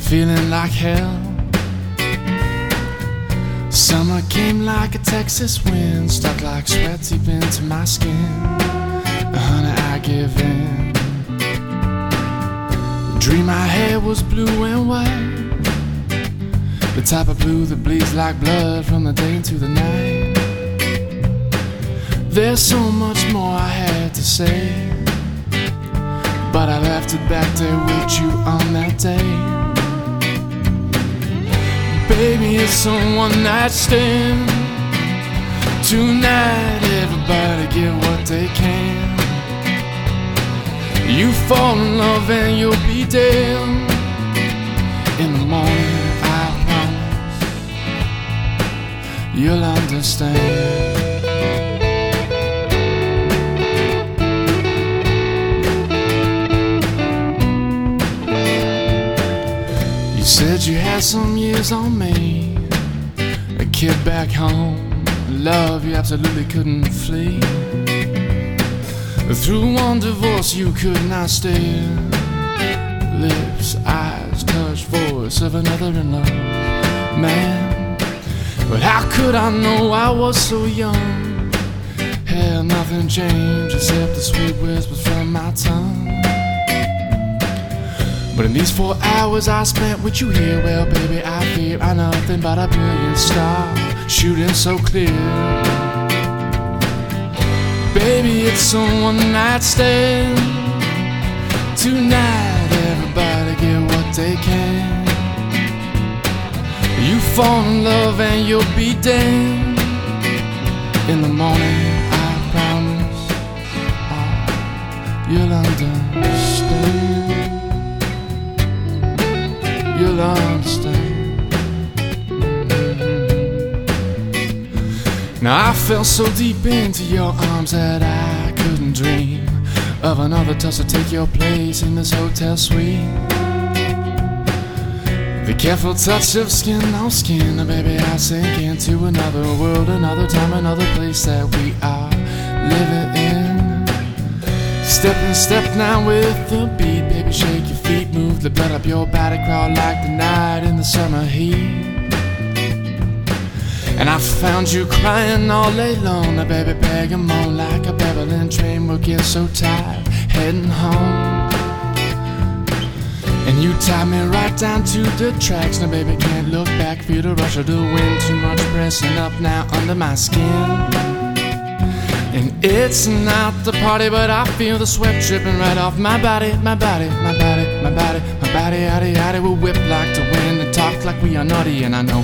feeling like hell. Summer came like a Texas wind, stuck like sweat deep into my skin. Honey, I give in. The dream I had was blue and white, the type of blue that bleeds like blood from the day into the night. There's so much more I had to say, but I left it back there with you on that day. Baby, it's a one-night stand. Tonight, everybody get what they can. You fall in love and you'll be dead. In the morning, I promise you'll understand. You said you had some years on me, a kid back home, love you absolutely couldn't flee. Through one divorce you could not stare. Lips, eyes, touch, voice of another in love, man. But how could I know I was so young? Had nothing changed except the sweet whispers from my tongue. But in these 4 hours I spent with you here, well baby, I fear I'm nothing but a brilliant star, shooting so clear. Baby, it's a one-night stand. Tonight, everybody get what they can. You fall in love and you'll be damned. In the morning, I promise you'll understand. You'll understand. Now I fell so deep into your arms that I couldn't dream of another touch to take your place in this hotel suite. The careful touch of skin on skin, baby, I sink into another world, another time, another place that we are living in. Step in step now with the beat, baby, shake your feet, move the blood up your body, crawl like the night in the summer heat. And I found you crying all day long, now baby, beg and moan like a babbling train. We'll get so tired, heading home. And you tied me right down to the tracks, now baby, can't look back, feel the rush of the wind, too much pressing up now under my skin. And it's not the party, but I feel the sweat dripping right off my body, my body, my body, my body, my body, yaddy, yaddy. We'll whip like the wind and talk like we are naughty. And I know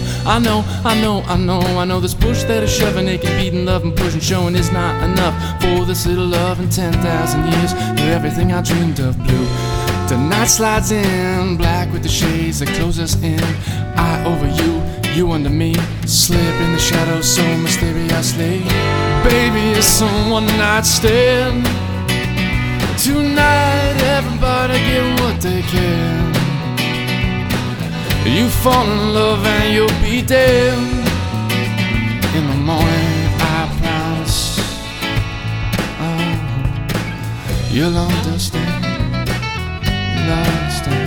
this push that is shoving, aching, beating, loving, pushing, showing is not enough for this little love in 10,000 years. You're everything I dreamed of, blue. The night slides in, black with the shades that close us in. I over you, you under me, slip in the shadows so mysteriously. Baby, it's a one-night stand. Tonight, everybody get what they can. You fall in love and you'll be dead. In the morning, I promise you'll understand. You'll understand.